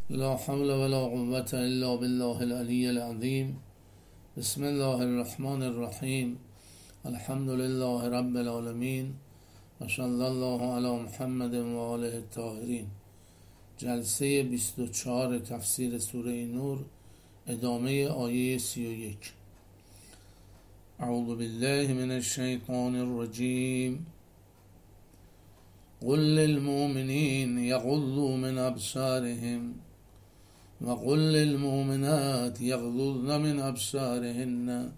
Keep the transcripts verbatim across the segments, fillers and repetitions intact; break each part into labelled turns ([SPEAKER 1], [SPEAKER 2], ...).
[SPEAKER 1] لا حول ولا قوة الا بالله العلی العظیم. بسم الله الرحمن الرحیم. الحمد لله رب العالمین و صلی الله علی محمد و آله الطاهرین. جلسه بیست و چهار تفسیر سوره نور، ادامه آیه سی و یک. اعوذ بالله من الشیطان الرجیم. قل للمؤمنین یغضوا من ابصارهم و قل للمؤمنات یغضضن من ابصارهن.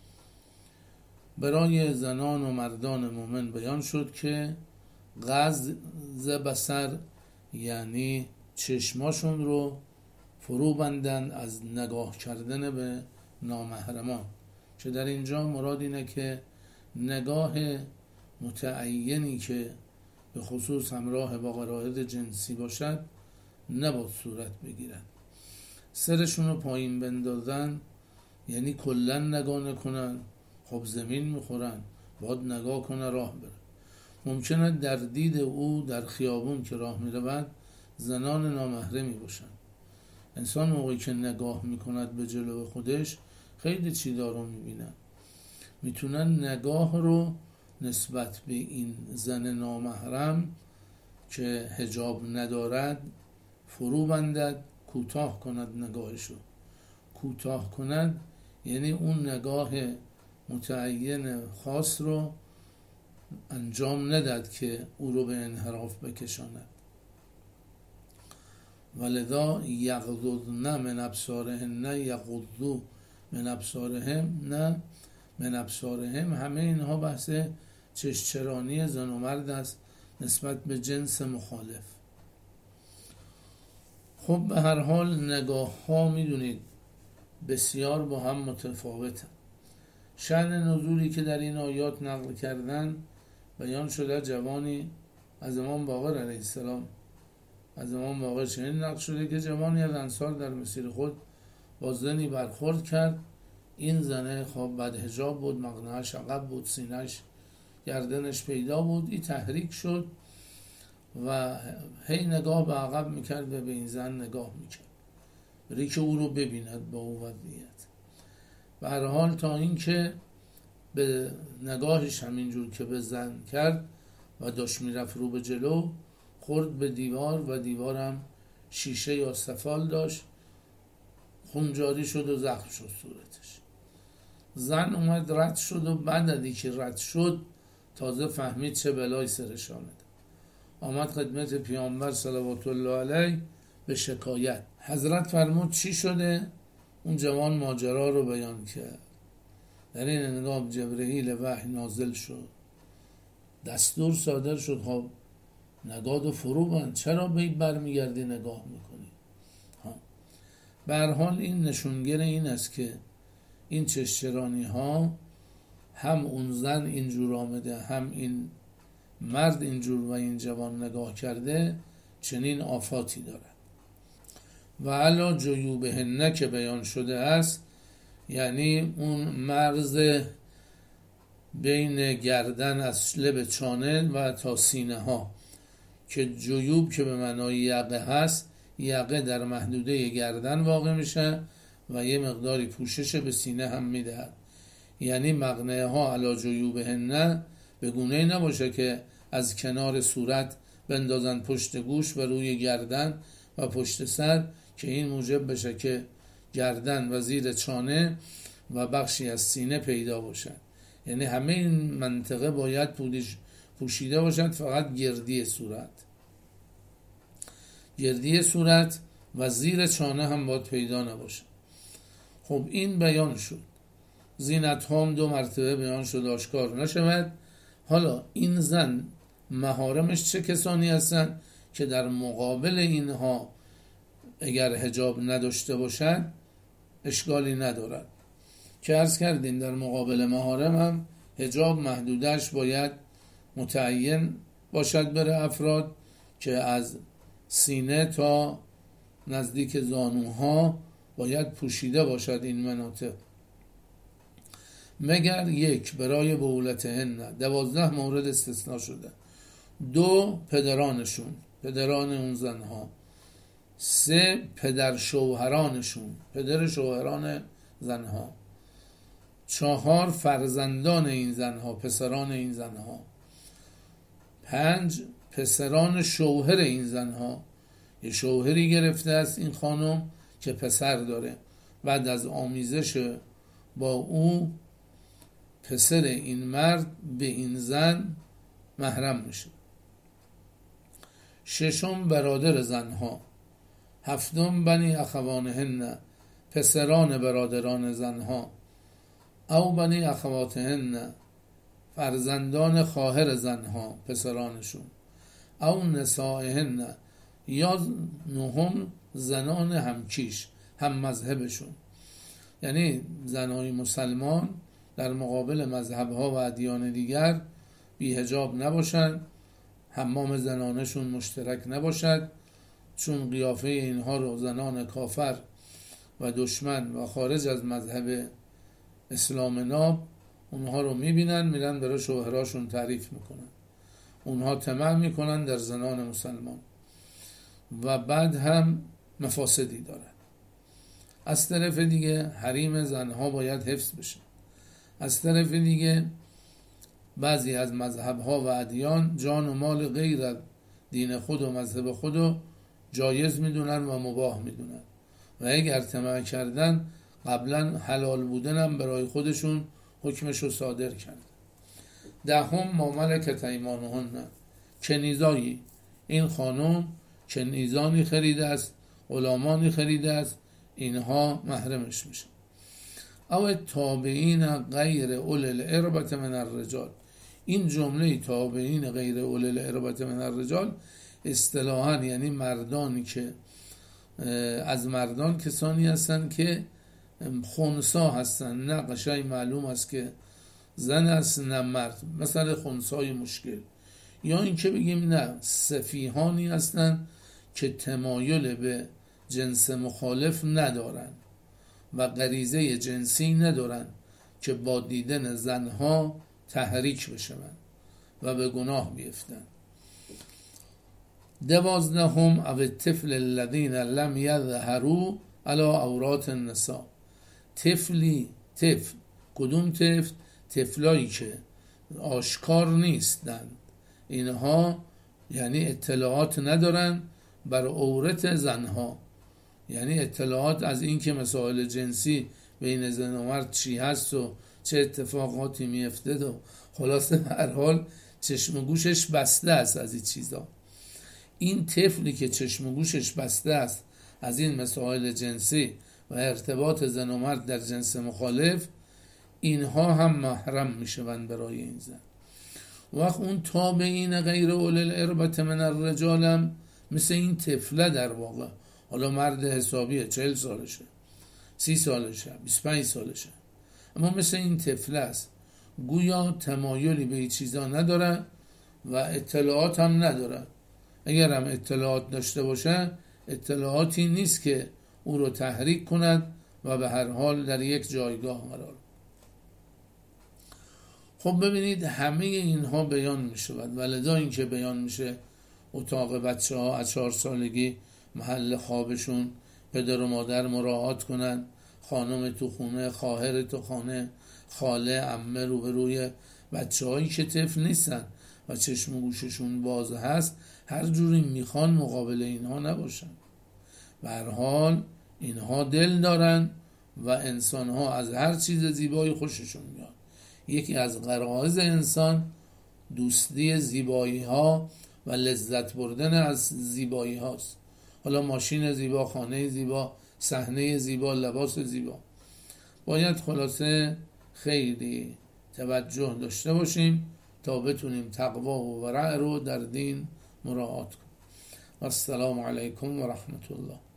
[SPEAKER 1] برای زنان و مردان مومن بیان شد که غض بصر یعنی چشماشون رو فرو بندن از نگاه کردن به نامحرمان، که در اینجا مراد اینه که نگاه متعینی که به خصوص همراه با قرائد جنسی باشد نباید صورت بگیرن. سرشون رو پایین بندازن یعنی کلن نگاه نکنن، خب زمین میخورن، باید نگاه کنه راه بره. ممکنه در دید او در خیابون که راه میره بعد زنان نامحرمی باشن. انسان موقعی که نگاه میکند به جلو خودش خیلی چیزا رو میبینن. میتونن نگاه رو نسبت به این زن نامحرم که حجاب ندارد فرو بندد، کوتاه کند نگاهشو. کوتاه کند یعنی اون نگاه متعین خاص رو انجام نداد که او رو به انحراف بکشاند. ولذا یغضضن من ابصارهن، یغضوا من ابصارهم، نه من ابصارهم. همه اینها بحث چشچرانی زن و مرد است نسبت به جنس مخالف. خب به هر حال نگاه ها میدونید بسیار با هم متفاوتن. شأن نزولی که در این آیات نقل کردن بیان شده جوانی از امام باقر علیه السلام از امام باقر چنین نقل شده که جوانی از انصار در مسیر خود با زنی برخورد کرد. این زنه خب بد حجاب بود، مقنعش عقب بود، سینه‌اش گردنش پیدا بود. این تحریک شد و هی نگاه به عقب میکرد و به این زن نگاه میکرد برای که او رو ببیند با او وضعیت. به هر حال تا این که به نگاهش همینجور که به زن کرد و داشت میرفت رو به جلو، خورد به دیوار و دیوارم شیشه یا سفال داشت، خون جاری شد و زخم شد صورتش. زن اومد رد شد و بعد از اینکه رد شد تازه فهمید چه بلای سرش آمد. آمد خدمت پیامبر صلوات الله علیه به شکایت. حضرت فرمود چی شده؟ اون جوان ماجرا رو بیان کرد. در این هنگام جبرئیل وحی نازل شد، دستور صادر شد خب نگاه رو فرو بند، چرا به این برمیگردی نگاه میکنی؟ ها. به هر حال این نشونگر این است که این چشچرانی ها هم اون زن اینجور آمده، هم این مرد اینجور و این جوان نگاه کرده، چنین آفاتی دارد. و علا جیوبهن که بیان شده است یعنی اون مرز بین گردن از لب چانه و تا سینه ها، که جیوب که به معنای یقه هست، یقه در محدوده گردن واقع میشه و یه مقداری پوشش به سینه هم میدهد. یعنی مقنعه ها علا جیوبهن به گونه نباشه که از کنار صورت بندازن پشت گوش و روی گردن و پشت سر، که این موجب بشه که گردن و زیر چانه و بخشی از سینه پیدا باشد. یعنی همه این منطقه باید پوشیده باشد، فقط گردی صورت گردی صورت و زیر چانه هم باید پیدا نباشد. خب این بیان شد. زینت هم دو مرتبه بیان شد آشکار نشود. حالا این زن محارمش چه کسانی هستن که در مقابل اینها اگر حجاب نداشته باشد اشکالی ندارد، که عرض کردیم در مقابل محارم هم حجاب محدودش باید متعین باشد بر افراد، که از سینه تا نزدیک زانوها باید پوشیده باشد این مناطق، مگر یک برای بولتهن، دوازده مورد استثناء شده. دو پدرانشون، پدران اون زنها. سه پدر شوهرانشون، پدر شوهران زنها. چهار فرزندان این زنها، پسران این زنها. پنج پسران شوهر این زنها، یه شوهری گرفته است این خانم که پسر داره، بعد از آمیزش با او پسر این مرد به این زن محرم میشه. ششم برادر زنها. هفتم بنی اخوانهن، پسران برادران زنها. او بنی اخواتهن، فرزندان خواهر زنها، پسرانشون. او نسائهن، یا نهم زنان همکیش، هم مذهبشون. یعنی زنای مسلمان در مقابل مذهبها و ادیان دیگر بی حجاب نباشند، حمام زنانشون مشترک نباشد، چون قیافه اینها رو زنان کافر و دشمن و خارج از مذهب اسلام ناب اونها رو میبینن، میرن برای شوهراشون تعریف میکنن، اونها طمع میکنن در زنان مسلمان و بعد هم مفاسدی دارن. از طرف دیگه حریم زنها باید حفظ بشه. از طرف دیگه بعضی از مذهبها و ادیان جان و مال غیر از دین خود و مذهب خود رو جایز میدونن و مباح میدونن و اگر طمع کردن قبلا حلال بودن هم برای خودشون حکمشو صادر کرد. دهم ما ملکت ایمانهن، کنیزایی، این خانم کنیزانی خریده است، غلامانی خریده است، اینها محرمش میشه. او تابعین غیر اول الاربة من الرجال، این جمله تابعین غیر اول الاربة من الرجال اصطلاحاً یعنی مردانی که از مردان کسانی هستن که خنثا هستن، نه قشنگ معلوم است که زن است نه مرد، مثلا خنثای مشکل، یا این که بگیم نه سفیهانی هستن که تمایل به جنس مخالف ندارن و غریزه جنسی ندارن که با دیدن زنها تحریک بشن و به گناه بیفتن. دوازدهم او الطفل الذین لم یظهروا علی عورات النساء، طفلی، طفل، کدوم طفل؟ طفلایی که آشکار نیستند، اینها یعنی اطلاعات ندارن بر عورت زنها، یعنی اطلاعات از این که مسائل جنسی بین زن و مرد چی هست و چه اتفاقاتی میفته و خلاصه به هر حال چشم و گوشش بسته است از این چیزا. این طفلی که چشم و گوشش بسته است از این مسائل جنسی و ارتباط زن و مرد در جنس مخالف، اینها هم محرم میشوند برای این زن. وقت اون تابعین غیر اول الاربة من الرجال هم مثل این طفله در واقع، حالا مرد حسابیه، چهل سالشه، سی سالشه، بیست و پنج سالشه، اما مثل این طفله است، گویا تمایلی به این چیزا نداره و اطلاعات هم نداره. اگر هم اطلاعات داشته باشه اطلاعاتی نیست که او رو تحریک کند و به هر حال در یک جایگاه قرار. خب ببینید همه اینها بیان می شود و لذا این که بیان میشه اتاق بچه ها از چهار سالگی محل خوابشون پدر و مادر مراعات کنن، خانم تو خونه، خواهر تو خانه، خاله، عمه روبروی بچه هایی که طفل نیستن و چشم و گوششون باز هست هر جوری میخوان مقابل اینها نباشن. به هر حال اینها دل دارن و انسانها از هر چیز زیبایی خوششون میاد. یکی از غرایز انسان دوستی زیبایی ها و لذت بردن از زیبایی هاست، حالا ماشین زیبا، خانه زیبا، صحنه زیبا، لباس زیبا. باید خلاصه خیلی توجه داشته باشیم تا بتونیم تقوا و ورع رو در دین مراعات کنیم. السلام علیکم و رحمت الله.